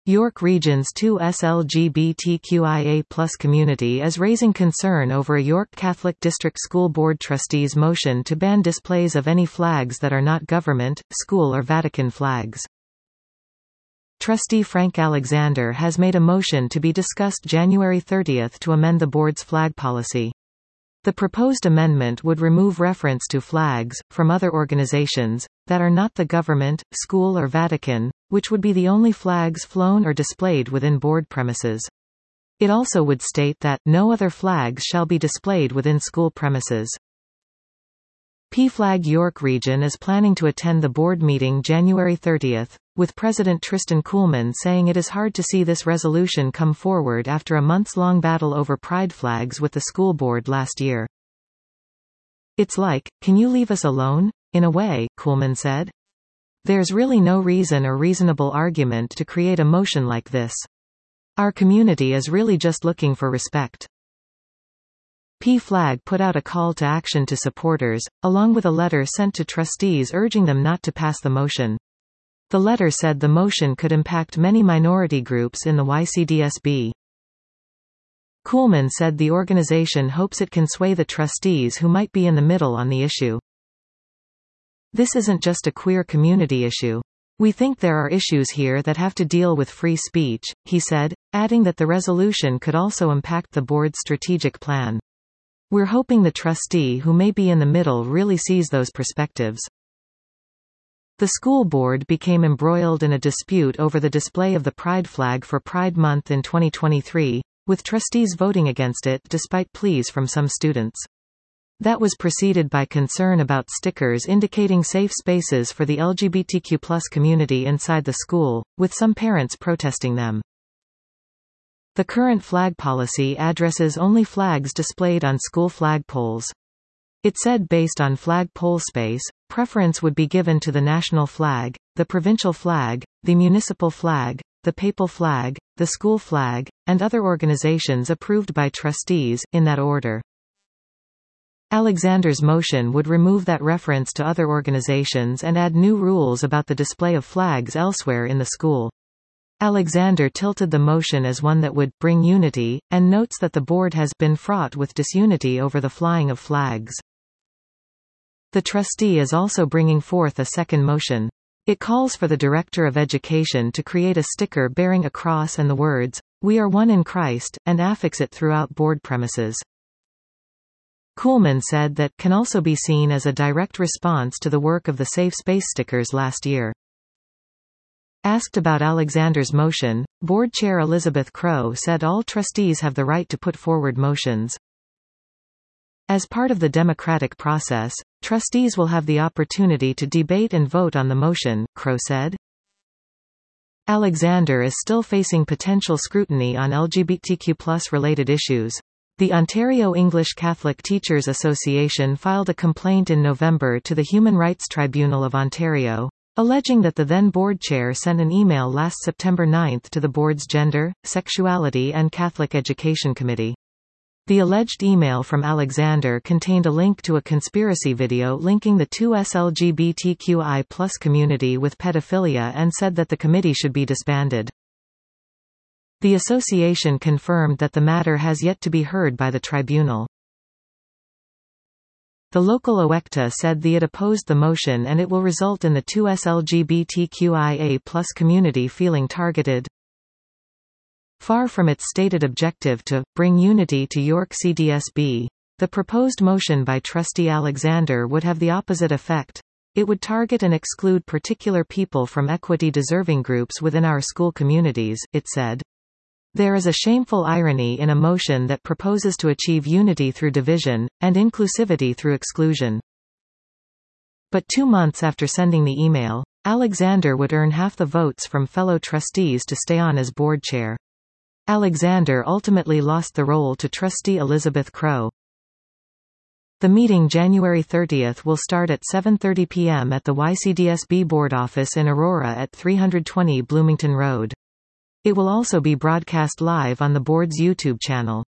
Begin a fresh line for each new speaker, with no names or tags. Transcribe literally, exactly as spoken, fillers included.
York Region's two L G B T Q I A plus community is raising concern over a York Catholic District School Board trustees' motion to ban displays of any flags that are not government, school or Vatican flags. Trustee Frank Alexander has made a motion to be discussed January thirtieth to amend the board's flag policy. The proposed amendment would remove reference to flags, from other organizations, that are not the government, school or Vatican, which would be the only flags flown or displayed within board premises. It also would state that, no other flags shall be displayed within school premises. P Flag York Region is planning to attend the board meeting January thirtieth, with President Tristan Kuhlman saying it is hard to see this resolution come forward after a months-long battle over pride flags with the school board last year. "It's like, can you leave us alone? In a way," Kuhlman said. "There's really no reason or reasonable argument to create a motion like this. Our community is really just looking for respect." P Flag put out a call to action to supporters, along with a letter sent to trustees urging them not to pass the motion. The letter said the motion could impact many minority groups in the Y C D S B. Kuhlman said the organization hopes it can sway the trustees who might be in the middle on the issue. "This isn't just a queer community issue. We think there are issues here that have to deal with free speech," he said, adding that the resolution could also impact the board's strategic plan. "We're hoping the trustee who may be in the middle really sees those perspectives." The school board became embroiled in a dispute over the display of the Pride flag for Pride Month in twenty twenty-three, with trustees voting against it despite pleas from some students. That was preceded by concern about stickers indicating safe spaces for the L G B T Q plus community inside the school, with some parents protesting them. The current flag policy addresses only flags displayed on school flagpoles. It said based on flagpole space, preference would be given to the national flag, the provincial flag, the municipal flag, the papal flag, the school flag, and other organizations approved by trustees, in that order. Alexander's motion would remove that reference to other organizations and add new rules about the display of flags elsewhere in the school. Alexander tilted the motion as one that would bring unity, and notes that the board has been fraught with disunity over the flying of flags. The trustee is also bringing forth a second motion. It calls for the Director of Education to create a sticker bearing a cross and the words, "We are one in Christ," and affix it throughout board premises. Kuhlman said that can also be seen as a direct response to the work of the Safe Space stickers last year. Asked about Alexander's motion, Board Chair Elizabeth Crow said all trustees have the right to put forward motions. As part of the democratic process, trustees will have the opportunity to debate and vote on the motion, Crow said. Alexander is still facing potential scrutiny on L G B T Q plus related issues. The Ontario English Catholic Teachers Association filed a complaint in November to the Human Rights Tribunal of Ontario, alleging that the then board chair sent an email last September ninth to the board's Gender, Sexuality and Catholic Education Committee. The alleged email from Alexander contained a link to a conspiracy video linking the two L G B T Q I plus community with pedophilia and said that the committee should be disbanded. The association confirmed that the matter has yet to be heard by the tribunal. The local Electa said that it opposed the motion and it will result in the two L G B T Q I A plus community feeling targeted. Far from its stated objective to bring unity to York C D S B, the proposed motion by Trustee Alexander would have the opposite effect. It would target and exclude particular people from equity-deserving groups within our school communities, it said. There is a shameful irony in a motion that proposes to achieve unity through division, and inclusivity through exclusion. But two months after sending the email, Alexander would earn half the votes from fellow trustees to stay on as board chair. Alexander ultimately lost the role to Trustee Elizabeth Crow. The meeting January thirtieth will start at seven thirty p m at the Y C D S B board office in Aurora at three twenty Bloomington Road. It will also be broadcast live on the board's YouTube channel.